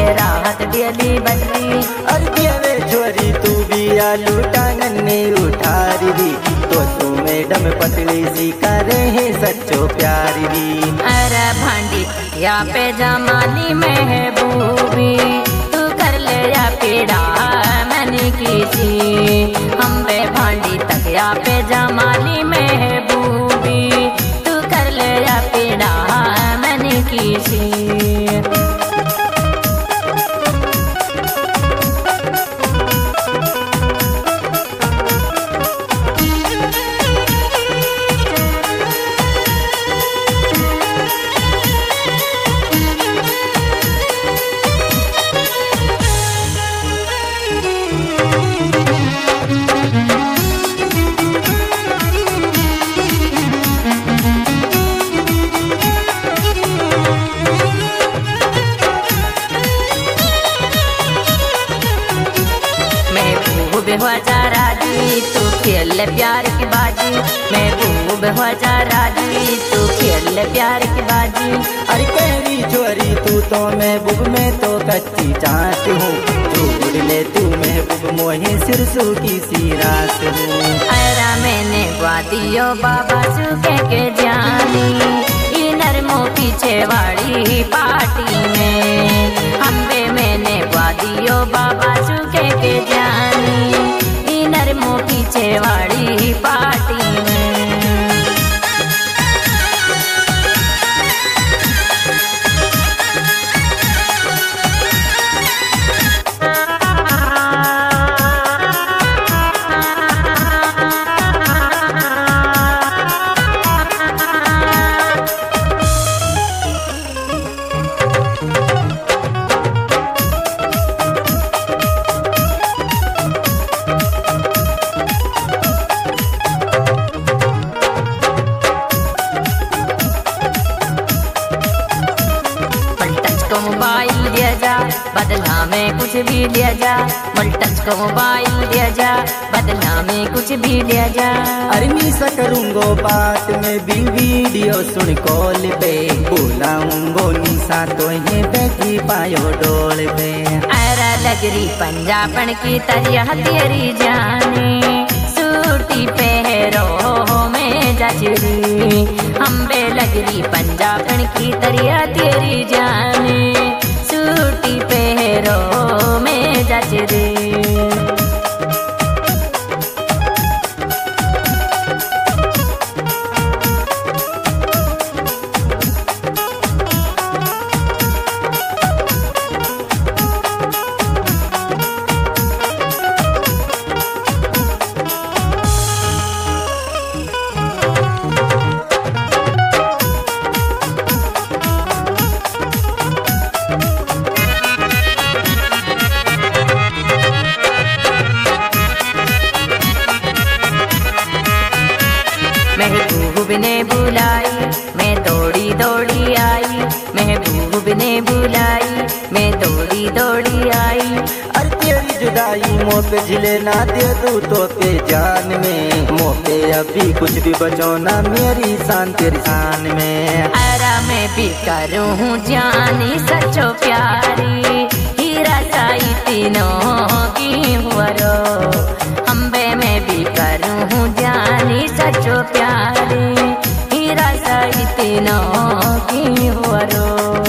राहत दियली बदली। और दियवे छोरी तू भी आलू टांगन में उठारी दी, तो तू मैडम पतली सी करे है सच्चो प्यार दी। अरे भांडी तकिया पे जमाली महबूबी, तू कर ले या पीड़ा मैंने किसी। हम पे भांडी तकिया पे जमाली महबूबी, तू कर ले या पीड़ा मैंने किसी। हो जा राजी तू खेल प्यार की बाजी, महबूब हो जा राजी तू खेल प्यार की बाजी। अरे कहरी छोरी तू तो महबूब में तो कच्ची चाट हूँ, छोड़ ले तू महबूब मोहे सिरसू की सी रात हूँ। अरा मैंने ग्वादियो बाबा सुखे के जानी, नरमो पीछे वाली पार्टी में। हम्बे मैंने ग्वादियो बाबा सुखे के जानी, नरमो पीछे वाली पार्टी में। मोबाइल दिया जा बदला में कुछ भी लिया जा, मल्टच को मोबाइल दिया जा बदला में कुछ भी लिया जा। अरे मीसा करूंगो बात में भी वीडियो सुन कॉल पे, बुलाऊंगो निशा तो ये बैठी पायो डोल पे। अरे लगरी पंजाबन की तरिया तेरी जानी, सूटी पहरो में जचरी। हम्बे लगरी पंजाबन की तरिया तेरी जानी, सूटी पहरो में जचरी। महबूब ने बुलाई मैं दौड़ी दौड़ी आई, महबूब ने बुलाई मैं दौड़ी दौड़ी आई। और तेरी जुदाई मोह पे झिले ना दे दू तो पे जान में, मोह पे अभी कुछ भी बचो ना मेरी शान तेरी शान में। अरा मैं भी करूँ जानी सचो प्यारी, हीरा साई तीनों की हुरो। अम्बे मैं भी करूँ जानी सचो प्यारी, हीरा साई तीनों की हुरो।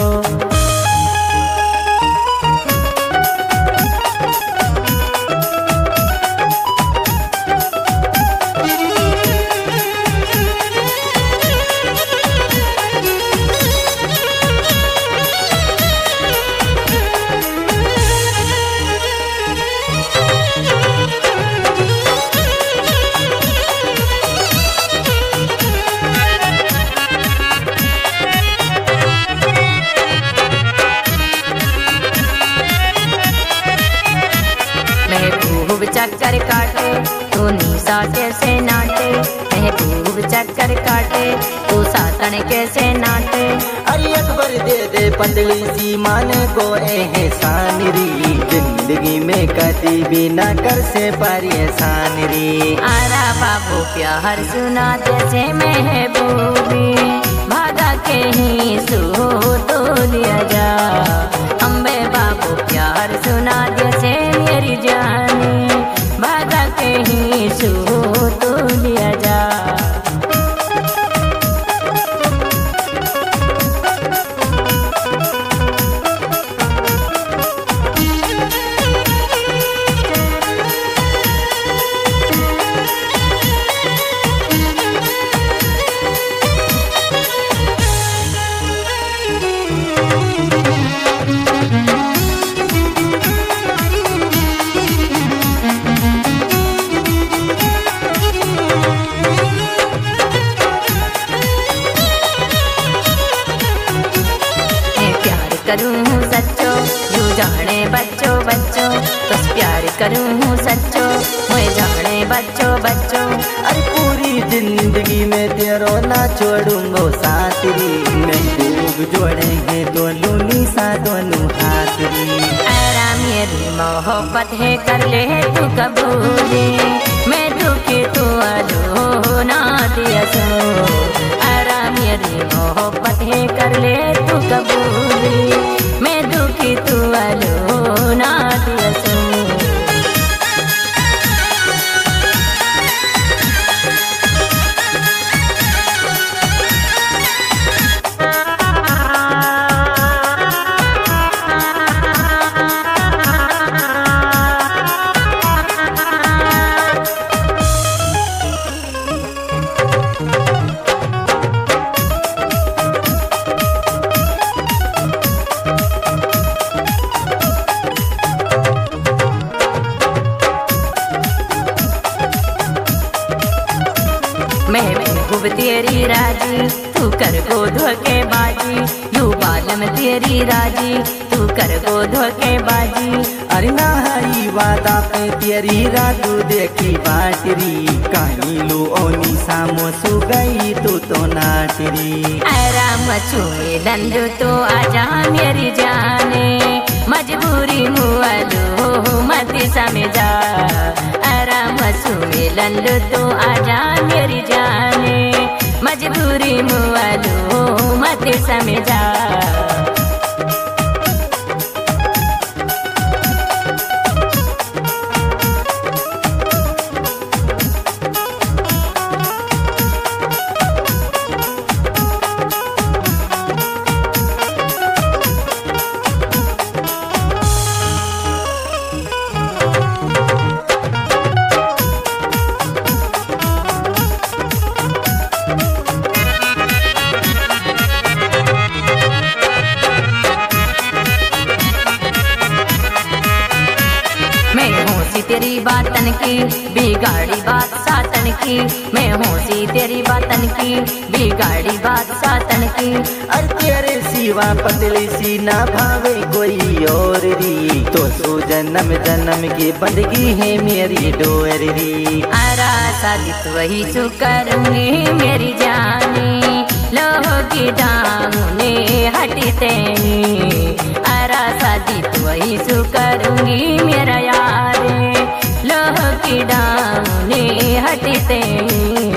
महबूब चक्कर काटे तू निशा कैसे नाटे, महबूब चक्कर काटे तू सातन कैसे नाटे। अरे अकबर दे दे पतली सी माने को एहसान री, जिंदगी में कभी भी ना कर से पारी एहसान री। आरा बाबू प्यार सुना जैसे महबूबी, भागा के ही सो तो लिया जा। अम्बे बाबू करूँ हूँ सच्चो मुझे झगड़े बच्चों बच्चों। अरे पूरी जिंदगी में तेरो ना छोड़ूंगो साथ री, महबूब जोड़ेंगे दोनों निशा दोनों हाथ री। अरा मेरी मोहब्बत है कर ले तू कबूली, मैं दुखी तू अलो ना दिया सो। अरा मेरी मोहब्बत है कर ले तू कबूली, मैं दुखी तू अलो ना दिया सो। महबूब तेरी राजी तू कर गो धोखेबाजी, यू बालम तेरी राजी तू कर गो धोखेबाजी। अरे ना हरी वादा पे तेरी रातू देखी बाटरी, कहीं लो ओनी सामो सु गई तू तो नाटरी। अरा मचू लंदू तो आजा मेरी जाने, मजबूरी मुआलो मत समझा। अरा मचू लंदू तो आजा मेरी जाने, मजबूरी मुआलो मत समझा। तेरी बातन की बिगाड़ी बात सातन की, मैं होशी तेरी बातन की बिगाड़ी बात सातन की। अरे तेरे सिवा पतली सी ना भावे कोई और री, तो सो जन्म जन्म की बंदगी है मेरी डोरी। अरा शादी तो वही सु करूंगी मेरी जानी, लोहो की डांगने हटी तेनी। अरा शादी तो वही सु करूंगी मेरा यार, लोह की डांगने हटी तेनी।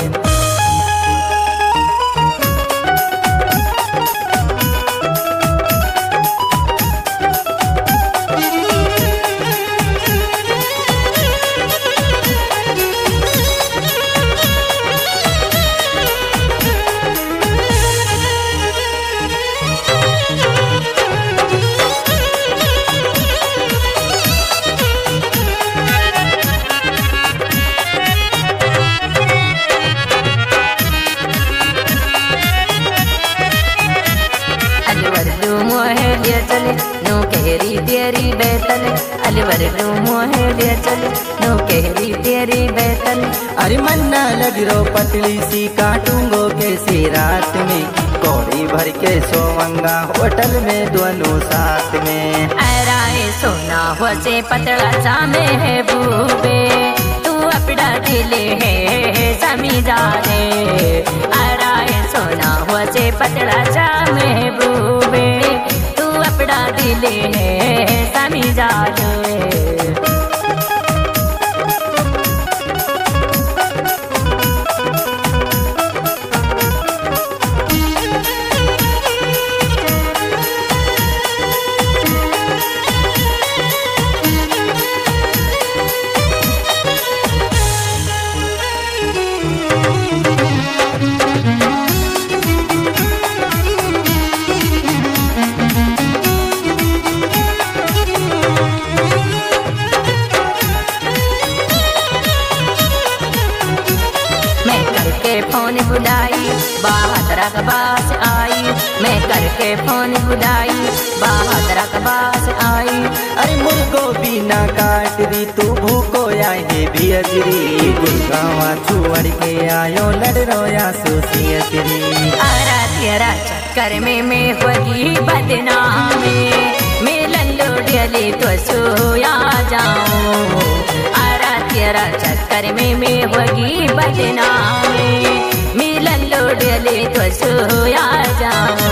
चले नो कहरी तेरी बैतल, अलवर नो मोहे ले चले नो कहरी तेरी बैतल। अरे मन्ना लग रो पतली सी काटूंगो कैसे रात में, कौड़ी भर के सोवंगा होटल में दोनों साथ में। अराए सोना हो से पतला सा महबूबे, तू अपना दिल है समझा रे। अराए सोना हो से पतला सा महबूबे, अपना दिल है समझा रे। फोन बुलाई बहादुरा के पास आई, मैं करके फोन बुलाई बहादुरा के पास आई। अरे मुर्गो बिना काट दी तू भूको आए भी अजरी, गुरगावा छुअड़ के आयो लड़ रोया सोसियतरी। अरा तेरा चक्कर में मैं होगी बदनामी, मैं लल्लू लुटियली तो सोया जाऊं, आरा तेरा चक्कर में मैं होगी बदनामी, मिलन लुटियली तो सोया जाऊं।